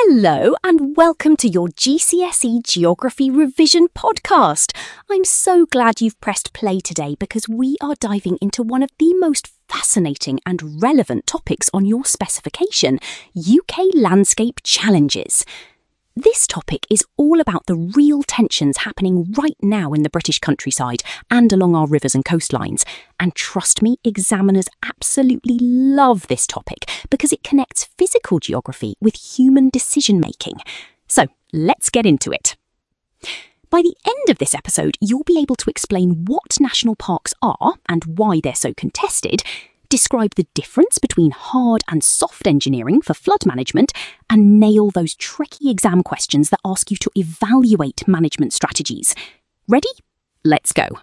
Hello and welcome to your GCSE Geography Revision podcast. I'm so glad you've pressed play today because we are diving into one of the most fascinating and relevant topics on your specification, UK landscape challenges. This topic is all about the real tensions happening right now in the British countryside and along our rivers and coastlines. And trust me, examiners absolutely love this topic because it connects physical geography with human decision-making. So let's get into it. By the end of this episode, you'll be able to explain what national parks are and why they're so contested, describe the difference between hard and soft engineering for flood management, and nail those tricky exam questions that ask you to evaluate management strategies. Ready? Let's go.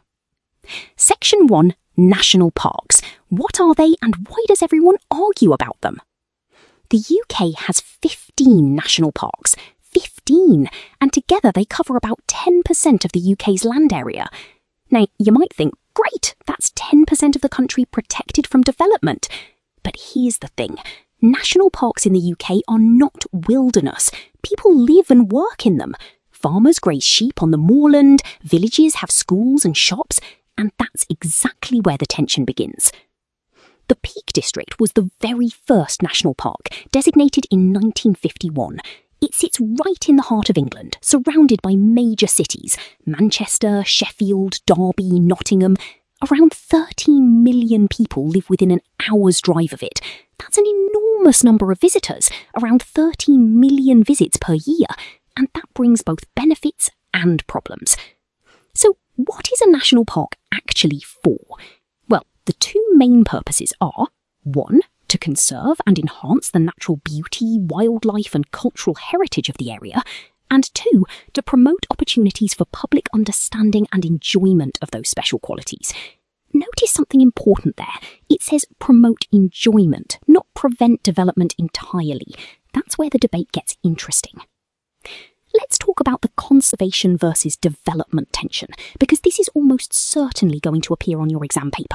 Section 1, National Parks. What are they and why does everyone argue about them? The UK has 15 national parks. 15! And together they cover about 10% of the UK's land area. Now, you might think, great, that's 10% of the country protected from development. But here's the thing. National parks in the UK are not wilderness. People live and work in them. Farmers graze sheep on the moorland, villages have schools and shops, and that's exactly where the tension begins. The Peak District was the very first national park, designated in 1951. It sits right in the heart of England, surrounded by major cities: Manchester, Sheffield, Derby, Nottingham. Around 13 million people live within an hour's drive of it. That's an enormous number of visitors, around 13 million visits per year, and that brings both benefits and problems. So what is a national park actually for? Well, the two main purposes are, 1, to conserve and enhance the natural beauty, wildlife and cultural heritage of the area, and 2, to promote opportunities for public understanding and enjoyment of those special qualities. Notice something important there. It says promote enjoyment, not prevent development entirely. That's where the debate gets interesting. Let's talk about the conservation versus development tension, because this is almost certainly going to appear on your exam paper.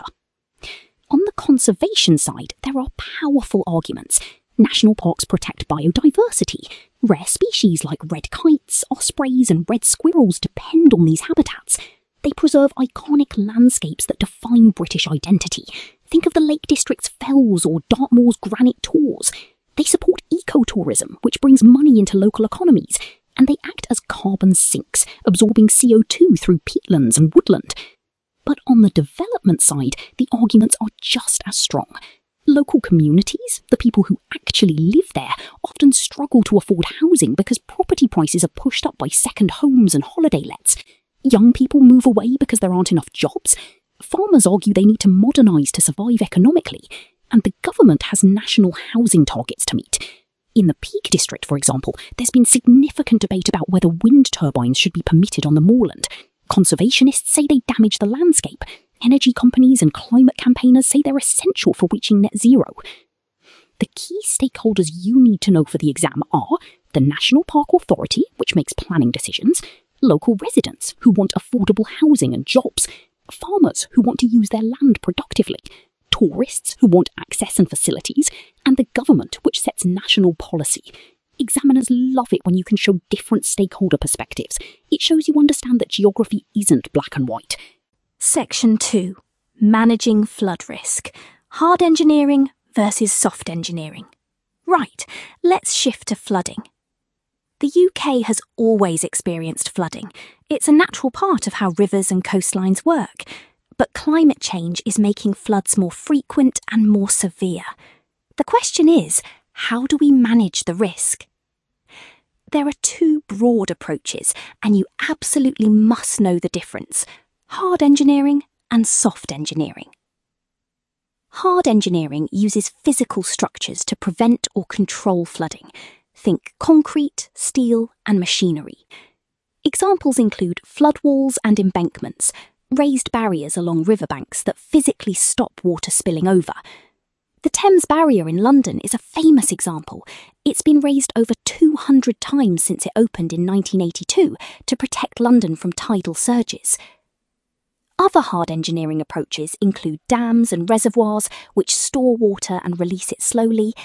On the conservation side, there are powerful arguments. National parks protect biodiversity. Rare species like red kites, ospreys and red squirrels depend on these habitats. They preserve iconic landscapes that define British identity. Think of the Lake District's fells or Dartmoor's granite tors. They support ecotourism, which brings money into local economies. And they act as carbon sinks, absorbing CO2 through peatlands and woodland. But on the development side, the arguments are just as strong. Local communities, the people who actually live there, often struggle to afford housing because property prices are pushed up by second homes and holiday lets. Young people move away because there aren't enough jobs. Farmers argue they need to modernise to survive economically. And the government has national housing targets to meet. In the Peak District, for example, there's been significant debate about whether wind turbines should be permitted on the moorland. Conservationists say they damage the landscape. Energy companies and climate campaigners say they're essential for reaching net zero. The key stakeholders you need to know for the exam are the National Park Authority, which makes planning decisions, local residents who want affordable housing and jobs, farmers who want to use their land productively, tourists who want access and facilities, and the government, which sets national policy. Examiners love it when you can show different stakeholder perspectives. It shows you understand that geography isn't black and white. Section 2. Managing flood risk. Hard engineering versus soft engineering. Right, let's shift to flooding. The UK has always experienced flooding. It's a natural part of how rivers and coastlines work. But climate change is making floods more frequent and more severe. The question is, how do we manage the risk? There are two broad approaches, and you absolutely must know the difference: hard engineering and soft engineering. Hard engineering uses physical structures to prevent or control flooding. Think concrete, steel, and machinery. Examples include flood walls and embankments, raised barriers along riverbanks that physically stop water spilling over. The Thames Barrier in London is a famous example. It's been raised over 200 times since it opened in 1982 to protect London from tidal surges. Other hard engineering approaches include dams and reservoirs, which store water and release it slowly,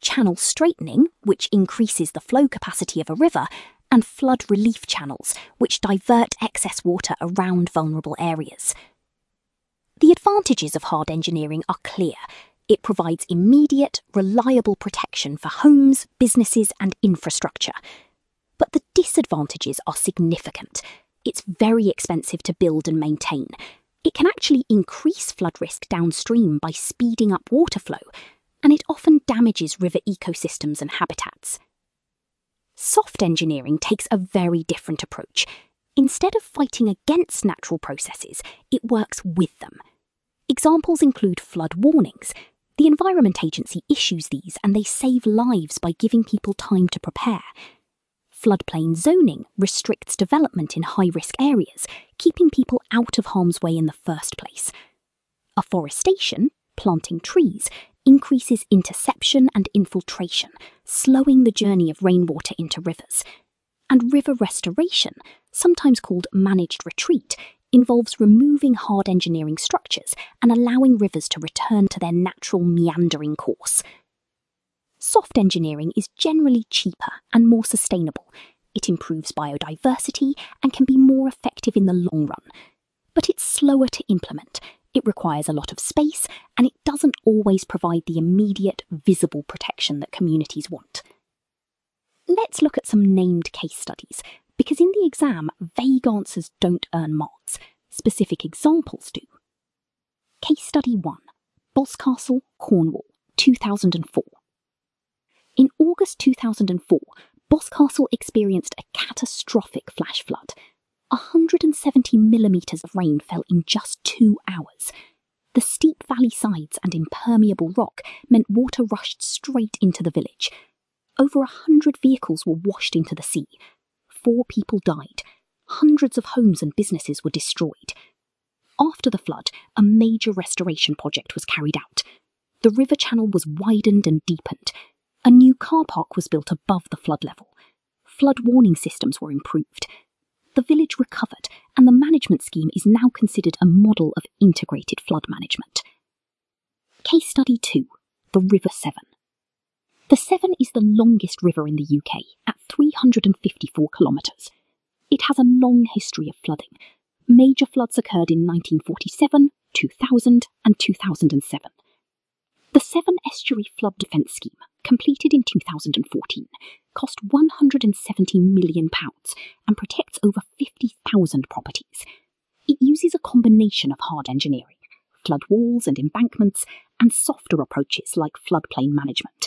channel straightening, which increases the flow capacity of a river, and flood relief channels, which divert excess water around vulnerable areas. The advantages of hard engineering are clear. It provides immediate, reliable protection for homes, businesses, and infrastructure. But the disadvantages are significant. It's very expensive to build and maintain. It can actually increase flood risk downstream by speeding up water flow, and it often damages river ecosystems and habitats. Soft engineering takes a very different approach. Instead of fighting against natural processes, it works with them. Examples include flood warnings. The Environment Agency issues these, and they save lives by giving people time to prepare. Floodplain zoning restricts development in high-risk areas, keeping people out of harm's way in the first place. Afforestation, planting trees, increases interception and infiltration, slowing the journey of rainwater into rivers. And river restoration, sometimes called managed retreat, involves removing hard engineering structures and allowing rivers to return to their natural meandering course. Soft engineering is generally cheaper and more sustainable. It improves biodiversity and can be more effective in the long run. But it's slower to implement. It requires a lot of space, and it doesn't always provide the immediate, visible protection that communities want. Let's look at some named case studies, because in the exam, vague answers don't earn marks. Specific examples do. Case Study 1, Boscastle, Cornwall, 2004. In August 2004, Boscastle experienced a catastrophic flash flood. 170 millimetres of rain fell in just 2 hours. The steep valley sides and impermeable rock meant water rushed straight into the village. Over 100 vehicles were washed into the sea. 4 people died. Hundreds of homes and businesses were destroyed. After the flood, a major restoration project was carried out. The river channel was widened and deepened. A new car park was built above the flood level. Flood warning systems were improved. The village recovered, and the management scheme is now considered a model of integrated flood management. Case Study 2, the River Severn. The Severn is the longest river in the UK, at 354 kilometres. It has a long history of flooding. Major floods occurred in 1947, 2000 and 2007. The Severn Estuary Flood Defence Scheme, completed in 2014, cost £170 million and protects over 50,000 properties. It uses a combination of hard engineering, flood walls and embankments, and softer approaches like floodplain management.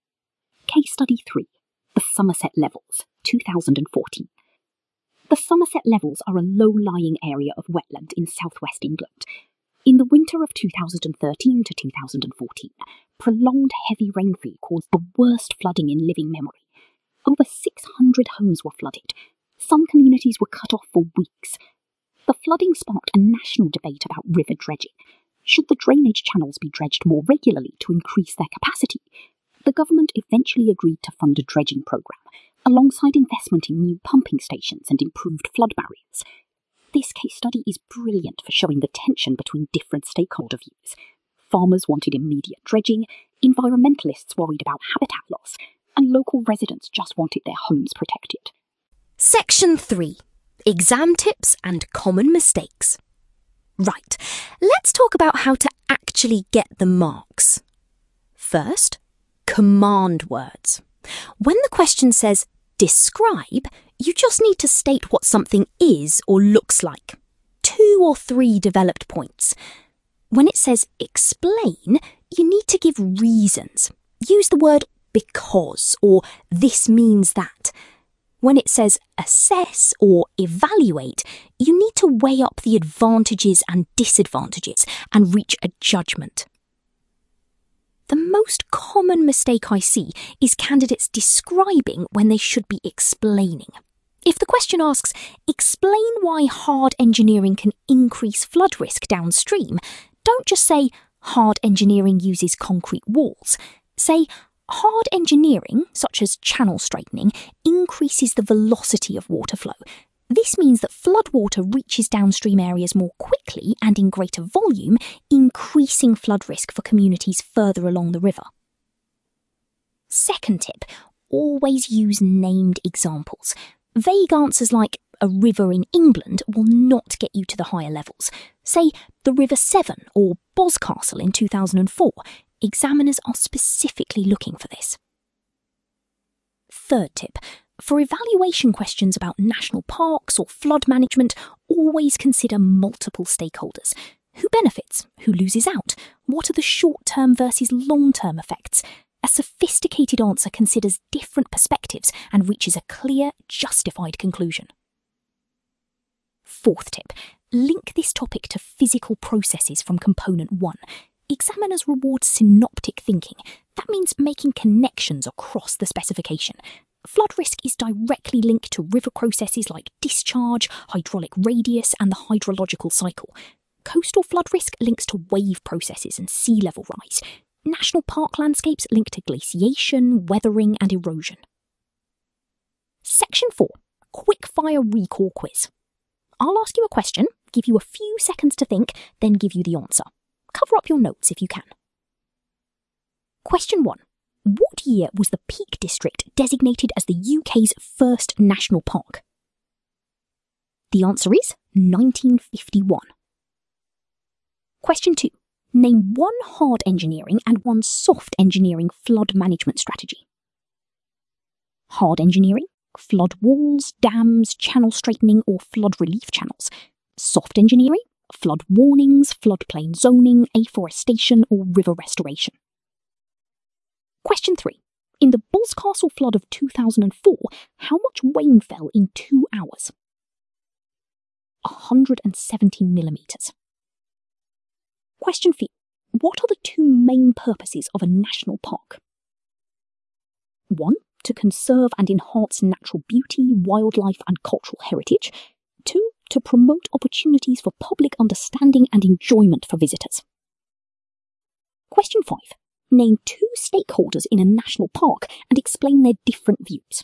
Case Study 3, the Somerset Levels, 2014. The Somerset Levels are a low-lying area of wetland in southwest England. In the winter of 2013 to 2014, prolonged heavy rainfall caused the worst flooding in living memory. Over 600 homes were flooded. Some communities were cut off for weeks. The flooding sparked a national debate about river dredging. Should the drainage channels be dredged more regularly to increase their capacity? The government eventually agreed to fund a dredging programme, alongside investment in new pumping stations and improved flood barriers. This case study is brilliant for showing the tension between different stakeholder views. Farmers wanted immediate dredging, environmentalists worried about habitat loss, and local residents just wanted their homes protected. Section 3. Exam tips and common mistakes. Right, let's talk about how to actually get the marks. First, command words. When the question says describe, you just need to state what something is or looks like. 2 or 3 developed points. When it says explain, you need to give reasons. Use the word because or this means that. When it says assess or evaluate, you need to weigh up the advantages and disadvantages and reach a judgment. The most common mistake I see is candidates describing when they should be explaining. If the question asks, explain why hard engineering can increase flood risk downstream, don't just say, hard engineering uses concrete walls. Say, hard engineering, such as channel straightening, increases the velocity of water flow. This means that floodwater reaches downstream areas more quickly and in greater volume, increasing flood risk for communities further along the river. Second tip, always use named examples. Vague answers like a river in England will not get you to the higher levels. Say the River Severn or Boscastle in 2004. Examiners are specifically looking for this. Third tip, for evaluation questions about national parks or flood management, always consider multiple stakeholders. Who benefits? Who loses out? What are the short-term versus long-term effects? A sophisticated answer considers different perspectives and reaches a clear, justified conclusion. Fourth tip, link this topic to physical processes from component 1. Examiners reward synoptic thinking. That means making connections across the specification. Flood risk is directly linked to river processes like discharge, hydraulic radius, and the hydrological cycle. Coastal flood risk links to wave processes and sea level rise. National park landscapes link to glaciation, weathering, and erosion. Section 4. Quickfire recall quiz. I'll ask you a question, give you a few seconds to think, then give you the answer. Cover up your notes if you can. Question 1. What year was the Peak District designated as the UK's first national park? The answer is 1951. Question 2. Name one hard engineering and one soft engineering flood management strategy. Hard engineering, flood walls, dams, channel straightening or flood relief channels. Soft engineering, flood warnings, floodplain zoning, afforestation or river restoration. Question 3. In the Boscastle flood of 2004, how much rain fell in 2 hours? 170 millimetres. Question 4. What are the two main purposes of a national park? 1. To conserve and enhance natural beauty, wildlife and cultural heritage. 2. To promote opportunities for public understanding and enjoyment for visitors. Question 5. Name 2 stakeholders in a national park and explain their different views.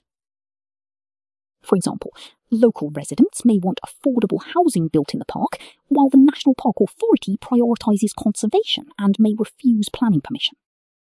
For example, local residents may want affordable housing built in the park, while the National Park Authority prioritises conservation and may refuse planning permission.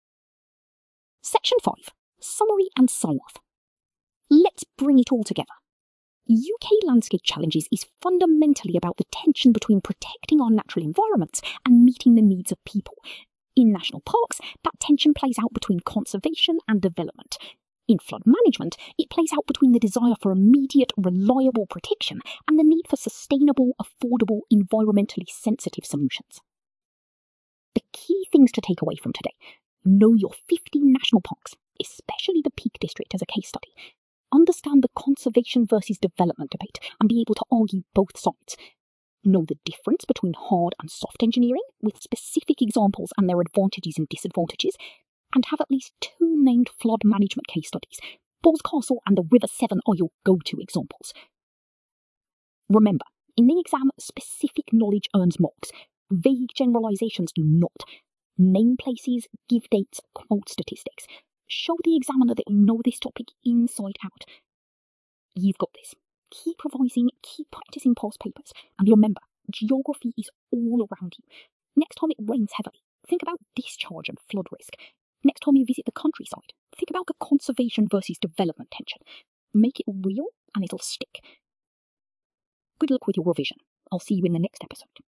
Section 5. Summary and sign-off. Let's bring it all together. UK Landscape Challenges is fundamentally about the tension between protecting our natural environments and meeting the needs of people. In national parks, that tension plays out between conservation and development. In flood management, it plays out between the desire for immediate, reliable protection and the need for sustainable, affordable, environmentally sensitive solutions. The key things to take away from today: know your 15 national parks, especially the Peak District as a case study. Understand the conservation versus development debate and be able to argue both sides. Know the difference between hard and soft engineering with specific examples and their advantages and disadvantages, and have at least 2 named flood management case studies. Boscastle and the River Severn are your go-to examples. Remember, in the exam, specific knowledge earns marks. Vague generalisations do not. Name places, give dates, quote statistics. Show the examiner that you know this topic inside out. You've got this. Keep revising, keep practising past papers, and remember, geography is all around you. Next time it rains heavily, think about discharge and flood risk. Next time you visit the countryside, think about the conservation versus development tension. Make it real and it'll stick. Good luck with your revision. I'll see you in the next episode.